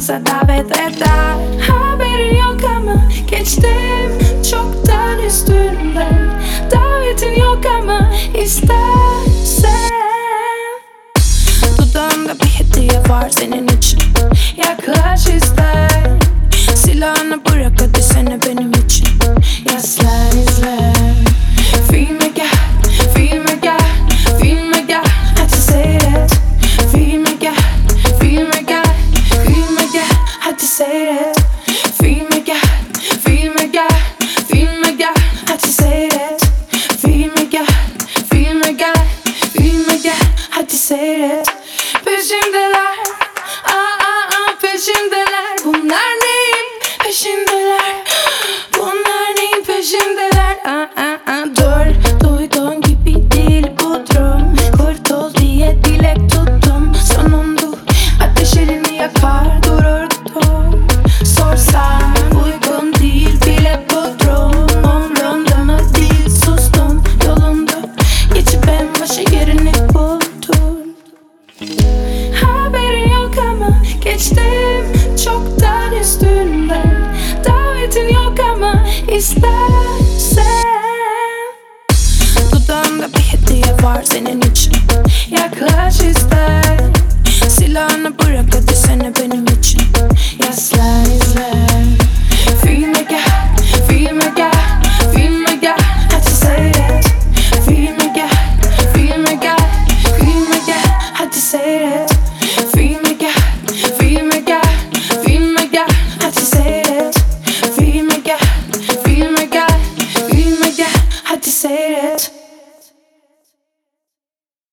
dansa davet eder. Haberin yok ama geçtim çoktan üstünden. Davetin yok ama istersen. Dudağımda bir hediye var senin için. Yaklaş ister. Silahını bırak hadi seni benim için. Yaslan izle. Filme gel, filme gel, filme gel. Hadi seyret. Filme gel, filme gel, filme gel. Hadi seyret. Filme gel, filme gel, filme gel. Hadi seyret. Filme gel, filme gel, filme gel. Hadi seyret. Peşimdeler, peşimdeler. Bunlar neyin peşindeler? Bunlar neyin peşindeler? Dur, duyduğun gibi değil bu durum. Kurtul diye dilek tuttum. Sonunda ateş elini yakar dururdum. Sorsam uygun değil bile bu durum. Umrumda mı değil sustum yolunda. Geçip en başa yerini buldum. Haberin yok ama geçtim çoktan üstünden. Davetin yok ama istersen. Dudağımda bir hediye var senin için. Yaklaş ister. Silahını bırak hadi seni benim için. Yaslan izle. Filme gel, filme gel, filme gel. Hadi seyret. Filme gel, filme gel, filme gel. Hadi seyret. Filme gel, filme gel, filme gel. Hadi seyret. Filme gel, filme gel, filme gel. Hadi seyret.